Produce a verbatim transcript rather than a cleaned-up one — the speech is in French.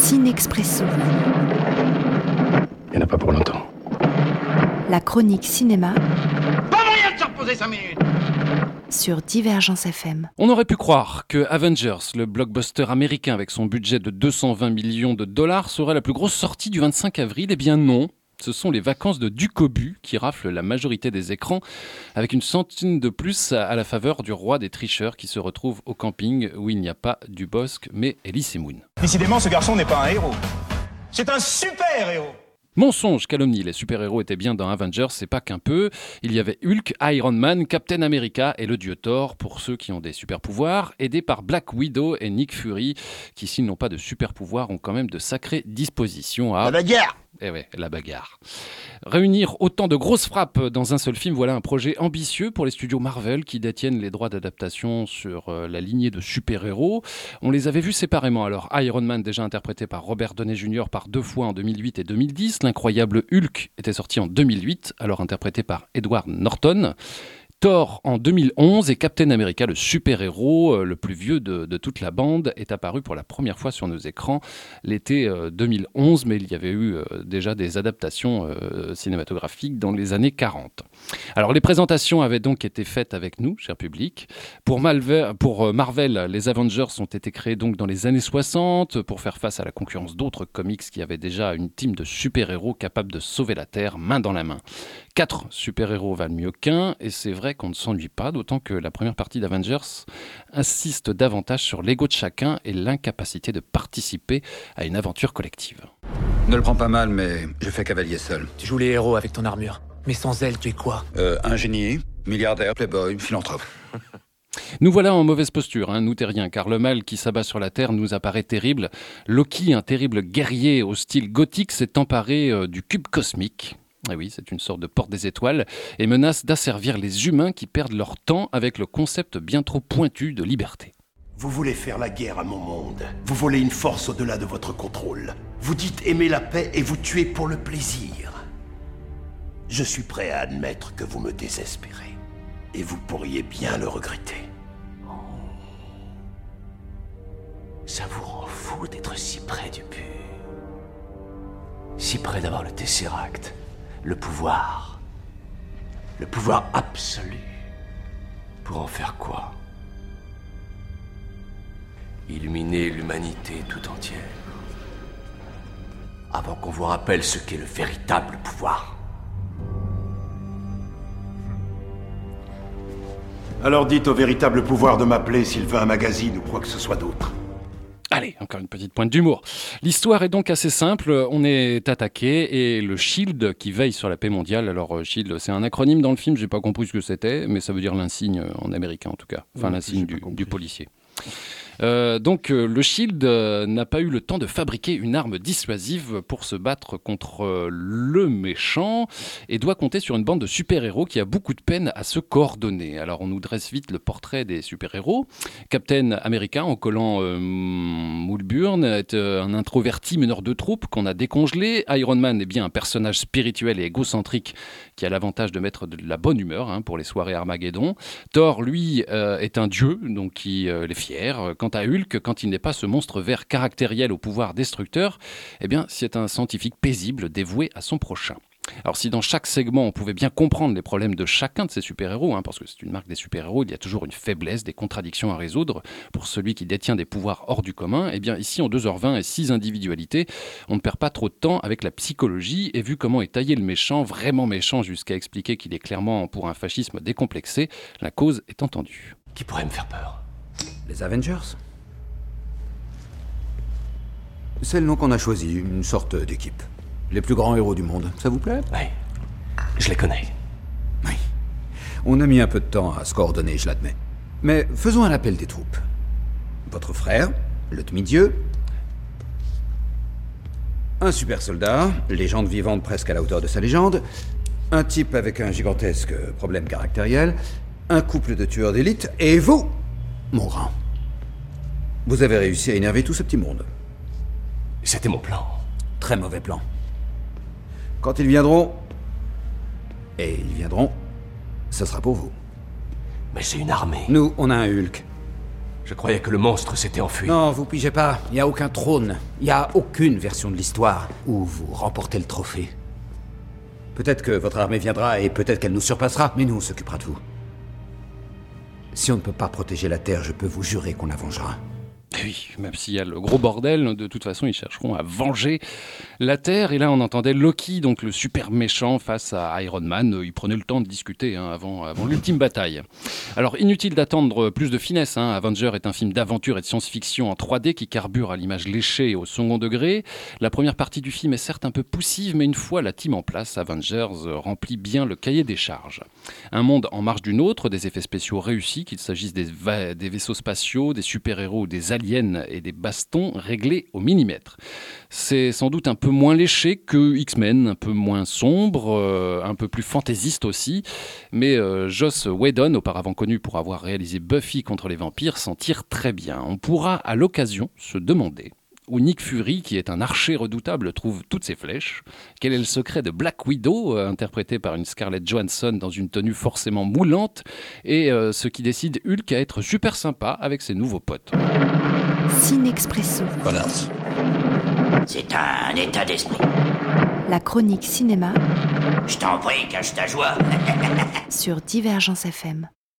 Cinexpresso. Il n'y en a pas pour longtemps. La chronique cinéma. Pas moyen de se reposer cinq minutes. Sur Divergence F M. On aurait pu croire que Avengers, le blockbuster américain avec son budget de deux cent vingt millions de dollars, serait la plus grosse sortie du vingt-cinq avril. Eh bien non. Ce sont les vacances de Ducobu qui raflent la majorité des écrans, avec une centaine de plus à la faveur du roi des tricheurs qui se retrouve au camping où il n'y a pas du Bosque, mais Elise Moon. Décidément, ce garçon n'est pas un héros. C'est un super héros. Mensonge, calomnie, les super-héros étaient bien dans Avengers, c'est pas qu'un peu. Il y avait Hulk, Iron Man, Captain America et le dieu Thor pour ceux qui ont des super-pouvoirs, aidés par Black Widow et Nick Fury, qui s'ils n'ont pas de super-pouvoirs ont quand même de sacrées dispositions à... La bagarre. Eh ouais, la bagarre. Réunir autant de grosses frappes dans un seul film, voilà un projet ambitieux pour les studios Marvel qui détiennent les droits d'adaptation sur euh, la lignée de super-héros. On les avait vus séparément. Alors Iron Man, déjà interprété par Robert Downey junior par deux fois en deux mille huit et deux mille dix. L'incroyable Hulk était sorti en deux mille huit, alors interprété par Edward Norton. Thor en deux mille onze et Captain America, le super-héros, euh, le plus vieux de, de toute la bande, est apparu pour la première fois sur nos écrans l'été euh, deux mille onze, mais il y avait eu euh, déjà des adaptations euh, cinématographiques dans les années quarante. Alors les présentations avaient donc été faites avec nous, cher public. Pour, Malver, pour euh, Marvel, les Avengers ont été créés donc dans les années soixante pour faire face à la concurrence d'autres comics qui avaient déjà une team de super-héros capables de sauver la Terre main dans la main. Quatre super-héros valent mieux qu'un, et c'est vrai qu'on ne s'ennuie pas, d'autant que la première partie d'Avengers insiste davantage sur l'ego de chacun et l'incapacité de participer à une aventure collective. Ne le prends pas mal, mais je fais cavalier seul. Tu joues les héros avec ton armure, mais sans elle, tu es quoi ? Euh, un génie, milliardaire, playboy, philanthrope. Nous voilà en mauvaise posture, hein, nous terriens, car le mal qui s'abat sur la Terre nous apparaît terrible. Loki, un terrible guerrier au style gothique, s'est emparé euh, du cube cosmique. Ah oui, c'est une sorte de porte des étoiles, et menace d'asservir les humains qui perdent leur temps avec le concept bien trop pointu de liberté. Vous voulez faire la guerre à mon monde. Vous voulez une force au-delà de votre contrôle. Vous dites aimer la paix et vous tuez pour le plaisir. Je suis prêt à admettre que vous me désespérez. Et vous pourriez bien le regretter. Ça vous rend fou d'être si près du but. Si près d'avoir le Tesseract. Le pouvoir. Le pouvoir absolu. Pour en faire quoi ? Illuminer l'humanité tout entière. Avant qu'on vous rappelle ce qu'est le véritable pouvoir. Alors dites au véritable pouvoir de m'appeler s'il veut un magazine ou quoi que ce soit d'autre. Allez, encore une petite pointe d'humour. L'histoire est donc assez simple. On est attaqué et le SHIELD qui veille sur la paix mondiale. Alors SHIELD, c'est un acronyme dans le film, j'ai pas compris ce que c'était, mais ça veut dire l'insigne en américain en tout cas. Enfin, l'insigne du, du policier. Euh, donc euh, le SHIELD euh, n'a pas eu le temps de fabriquer une arme dissuasive pour se battre contre euh, le méchant et doit compter sur une bande de super-héros qui a beaucoup de peine à se coordonner. Alors on nous dresse vite le portrait des super-héros. Captain America, en collant euh, Mulburn, est euh, un introverti meneur de troupes qu'on a décongelé. Iron Man est bien un personnage spirituel et égocentrique qui a l'avantage de mettre de la bonne humeur hein, pour les soirées Armageddon. Thor, lui, euh, est un dieu, donc qui euh, est fier. Quant à Hulk, quand il n'est pas ce monstre vert caractériel au pouvoir destructeur, eh bien, c'est un scientifique paisible dévoué à son prochain. Alors si dans chaque segment on pouvait bien comprendre les problèmes de chacun de ces super-héros, hein, parce que c'est une marque des super-héros, il y a toujours une faiblesse, des contradictions à résoudre pour celui qui détient des pouvoirs hors du commun, eh bien ici en deux heures vingt et six individualités, on ne perd pas trop de temps avec la psychologie et vu comment est taillé le méchant, vraiment méchant jusqu'à expliquer qu'il est clairement pour un fascisme décomplexé, la cause est entendue. Qui pourrait me faire peur ? Les Avengers ? C'est le nom qu'on a choisi, une sorte d'équipe. Les plus grands héros du monde, ça vous plaît ? Oui, je les connais. Oui. On a mis un peu de temps à se coordonner, je l'admets. Mais faisons un appel des troupes. Votre frère, le demi-dieu. Un super soldat, légende vivante presque à la hauteur de sa légende. Un type avec un gigantesque problème caractériel. Un couple de tueurs d'élite. Et vous, mon grand. Vous avez réussi à énerver tout ce petit monde. C'était mon plan. Très mauvais plan. Quand ils viendront, et ils viendront, ce sera pour vous. Mais j'ai une armée. Nous, on a un Hulk. Je croyais que le monstre s'était enfui. Non, vous pigez pas. Il n'y a aucun trône. Il n'y a aucune version de l'histoire où vous remportez le trophée. Peut-être que votre armée viendra et peut-être qu'elle nous surpassera, mais nous, on s'occupera de vous. Si on ne peut pas protéger la Terre, je peux vous jurer qu'on la vengera. Oui, même s'il y a le gros bordel, de toute façon, ils chercheront à venger la Terre. Et là, on entendait Loki, donc le super méchant, face à Iron Man. Il prenait le temps de discuter hein, avant, avant l'ultime bataille. Alors, inutile d'attendre plus de finesse. Hein. Avenger est un film d'aventure et de science-fiction en trois D qui carbure à l'image léchée et au second degré. La première partie du film est certes un peu poussive, mais une fois la team en place, Avengers remplit bien le cahier des charges. Un monde en marge d'une autre, des effets spéciaux réussis, qu'il s'agisse des, va- des vaisseaux spatiaux, des super-héros ou des aliens et des bastons réglés au millimètre. C'est sans doute un peu moins léché que X-Men, un peu moins sombre, euh, un peu plus fantaisiste aussi, mais euh, Joss Whedon, auparavant connu pour avoir réalisé Buffy contre les vampires, s'en tire très bien. On pourra à l'occasion se demander où Nick Fury, qui est un archer redoutable, trouve toutes ses flèches. Quel est le secret de Black Widow, euh, interprétée par une Scarlett Johansson dans une tenue forcément moulante, et euh, ce qui décide Hulk à être super sympa avec ses nouveaux potes. Cinexpresso. Connard. C'est un état d'esprit. La chronique cinéma Je t'en prie, cache ta joie. sur Divergence F M.